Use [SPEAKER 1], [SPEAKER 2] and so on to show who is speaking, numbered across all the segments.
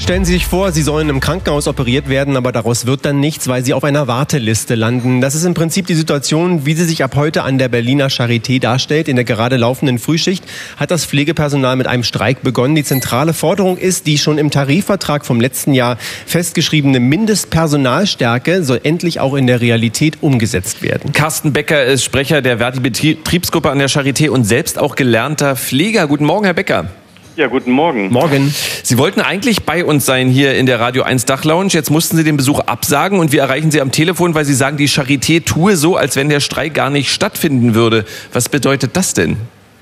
[SPEAKER 1] Stellen Sie sich vor, Sie sollen im Krankenhaus operiert werden, aber daraus wird dann nichts, weil Sie auf einer Warteliste landen. Das ist im Prinzip die Situation, wie sie sich ab heute an der Berliner Charité darstellt. In der gerade laufenden Frühschicht hat das Pflegepersonal mit einem Streik begonnen. Die zentrale Forderung ist, die schon im Tarifvertrag vom letzten Jahr festgeschriebene Mindestpersonalstärke soll endlich auch in der Realität umgesetzt werden.
[SPEAKER 2] Carsten Becker ist Sprecher der Verdi-Betriebsgruppe an der Charité und selbst auch gelernter Pfleger. Guten Morgen, Herr Becker.
[SPEAKER 3] Ja, guten Morgen.
[SPEAKER 1] Morgen.
[SPEAKER 2] Sie wollten eigentlich bei uns sein hier in der Radio 1 Dachlounge. Jetzt mussten Sie den Besuch absagen und wir erreichen Sie am Telefon, weil Sie sagen, die Charité tue so, als wenn der Streik gar nicht stattfinden würde. Was bedeutet das denn?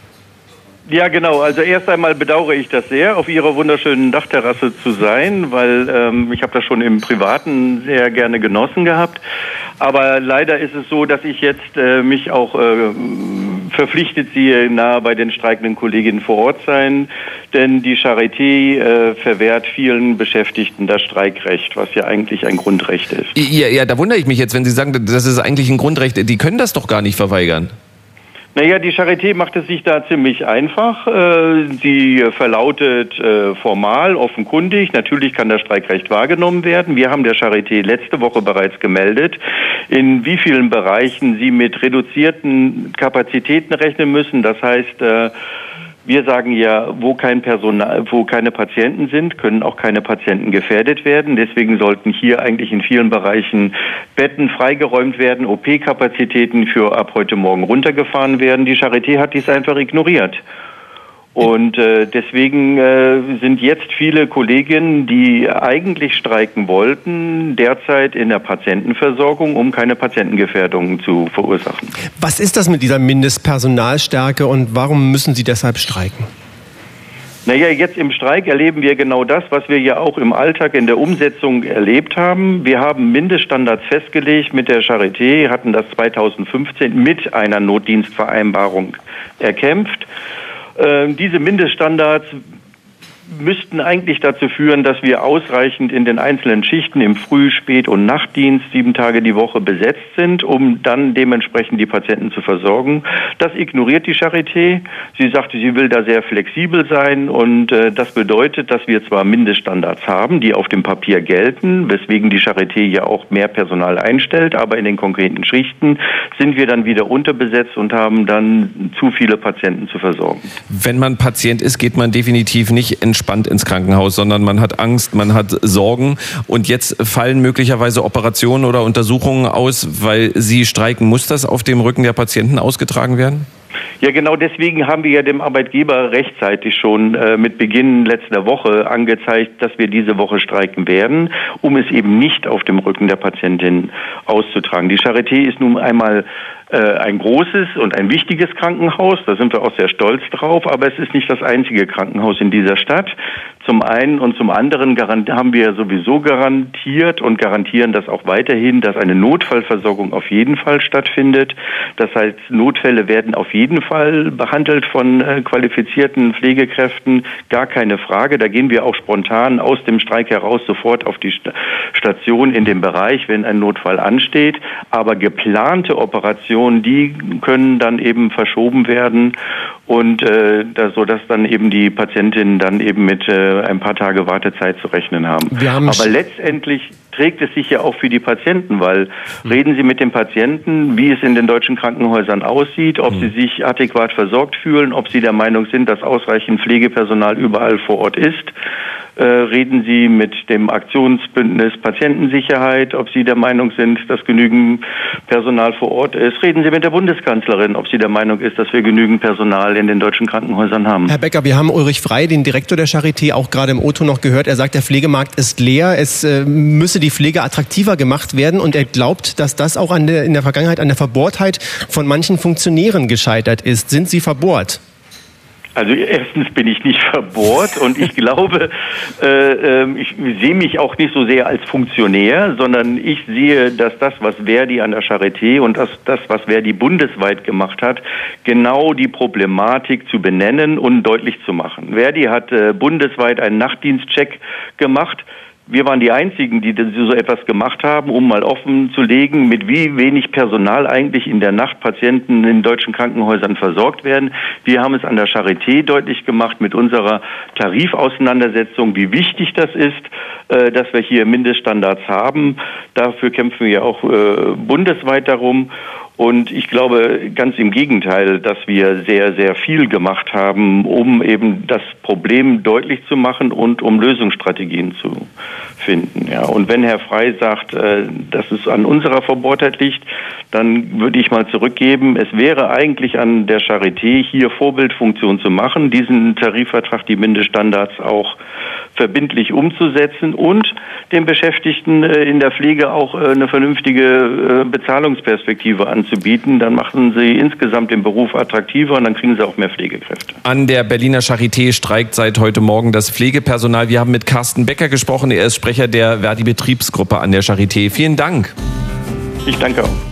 [SPEAKER 3] Ja, genau. Also erst einmal bedauere ich das sehr, auf Ihrer wunderschönen Dachterrasse zu sein, weil ich habe das schon im Privaten sehr gerne genossen gehabt. Aber leider ist es so, dass ich jetzt mich auch verpflichtet sehe, nahe bei den streikenden Kolleginnen vor Ort sein. Denn die Charité verwehrt vielen Beschäftigten das Streikrecht, was ja eigentlich ein Grundrecht ist.
[SPEAKER 2] Ja, da wundere ich mich jetzt, wenn Sie sagen, das ist eigentlich ein Grundrecht. Die können das doch gar nicht verweigern.
[SPEAKER 3] Naja, die Charité macht es sich da ziemlich einfach. Sie verlautet formal, offenkundig, natürlich kann das Streikrecht wahrgenommen werden. Wir haben der Charité letzte Woche bereits gemeldet, in wie vielen Bereichen sie mit reduzierten Kapazitäten rechnen müssen. Das heißt, wir sagen ja, wo keine Patienten sind, können auch keine Patienten gefährdet werden. Deswegen sollten hier eigentlich in vielen Bereichen Betten freigeräumt werden, OP-Kapazitäten für ab heute Morgen runtergefahren werden. Die Charité hat dies einfach ignoriert. Und deswegen sind jetzt viele Kolleginnen, die eigentlich streiken wollten, derzeit in der Patientenversorgung, um keine Patientengefährdungen zu verursachen.
[SPEAKER 1] Was ist das mit dieser Mindestpersonalstärke und warum müssen Sie deshalb streiken?
[SPEAKER 3] Naja, jetzt im Streik erleben wir genau das, was wir ja auch im Alltag in der Umsetzung erlebt haben. Wir haben Mindeststandards festgelegt mit der Charité, hatten das 2015 mit einer Notdienstvereinbarung erkämpft. Diese Mindeststandards müssten eigentlich dazu führen, dass wir ausreichend in den einzelnen Schichten im Früh-, Spät- und Nachtdienst 7 Tage die Woche besetzt sind, um dann dementsprechend die Patienten zu versorgen. Das ignoriert die Charité. Sie sagte, sie will da sehr flexibel sein und das bedeutet, dass wir zwar Mindeststandards haben, die auf dem Papier gelten, weswegen die Charité ja auch mehr Personal einstellt, aber in den konkreten Schichten sind wir dann wieder unterbesetzt und haben dann zu viele Patienten zu versorgen.
[SPEAKER 2] Wenn man Patient ist, geht man definitiv nicht entspannt ins Krankenhaus, sondern man hat Angst, man hat Sorgen und jetzt fallen möglicherweise Operationen oder Untersuchungen aus, weil Sie streiken. Muss das auf dem Rücken der Patienten ausgetragen werden?
[SPEAKER 3] Ja, genau deswegen haben wir ja dem Arbeitgeber rechtzeitig schon mit Beginn letzter Woche angezeigt, dass wir diese Woche streiken werden, um es eben nicht auf dem Rücken der Patientin auszutragen. Die Charité ist nun einmal ein großes und ein wichtiges Krankenhaus, da sind wir auch sehr stolz drauf, aber es ist nicht das einzige Krankenhaus in dieser Stadt. Zum einen und zum anderen haben wir sowieso garantiert und garantieren das auch weiterhin, dass eine Notfallversorgung auf jeden Fall stattfindet. Das heißt, Notfälle werden auf jeden Fall behandelt von qualifizierten Pflegekräften, gar keine Frage. Da gehen wir auch spontan aus dem Streik heraus sofort auf die Station in dem Bereich, wenn ein Notfall ansteht. Aber geplante Operationen, die können dann eben verschoben werden und sodass dann eben die Patientinnen dann eben mit ein paar Tage Wartezeit zu rechnen haben. Aber letztendlich trägt es sich ja auch für die Patienten, weil reden Sie mit den Patienten, wie es in den deutschen Krankenhäusern aussieht, ob sie sich adäquat versorgt fühlen, ob sie der Meinung sind, dass ausreichend Pflegepersonal überall vor Ort ist. Reden Sie mit dem Aktionsbündnis Patientensicherheit, ob Sie der Meinung sind, dass genügend Personal vor Ort ist. Reden Sie mit der Bundeskanzlerin, ob sie der Meinung ist, dass wir genügend Personal in den deutschen Krankenhäusern haben.
[SPEAKER 1] Herr Becker, wir haben Ulrich Frey, den Direktor der Charité, auch gerade im O-Ton noch gehört. Er sagt, der Pflegemarkt ist leer. Es müsse die Pflege attraktiver gemacht werden. Und er glaubt, dass das auch in der Vergangenheit an der Verbohrtheit von manchen Funktionären gescheitert ist. Sind Sie verbohrt?
[SPEAKER 3] Also erstens bin ich nicht verbohrt und ich glaube, ich sehe mich auch nicht so sehr als Funktionär, sondern ich sehe, dass das, was Verdi an der Charité und das, was Verdi bundesweit gemacht hat, genau die Problematik zu benennen und deutlich zu machen. Verdi hat bundesweit einen Nachtdienstcheck gemacht. wir waren die Einzigen, die so etwas gemacht haben, um mal offen zu legen, mit wie wenig Personal eigentlich in der Nacht Patienten in deutschen Krankenhäusern versorgt werden. Wir haben es an der Charité deutlich gemacht mit unserer Tarifauseinandersetzung, wie wichtig das ist, dass wir hier Mindeststandards haben. Dafür kämpfen wir auch bundesweit darum. Und ich glaube ganz im Gegenteil, dass wir sehr, sehr viel gemacht haben, um eben das Problem deutlich zu machen und um Lösungsstrategien zu finden. Ja. Und wenn Herr Frey sagt, dass es an unserer Verbohrtheit liegt, dann würde ich mal zurückgeben, es wäre eigentlich an der Charité hier Vorbildfunktion zu machen, diesen Tarifvertrag, die Mindeststandards auch verbindlich umzusetzen und den Beschäftigten in der Pflege auch eine vernünftige Bezahlungsperspektive anzubieten. Dann machen sie insgesamt den Beruf attraktiver und dann kriegen sie auch mehr Pflegekräfte.
[SPEAKER 2] An der Berliner Charité streikt seit heute Morgen das Pflegepersonal. Wir haben mit Carsten Becker gesprochen. Er ist Sprecher der Verdi-Betriebsgruppe an der Charité. Vielen Dank.
[SPEAKER 3] Ich danke auch.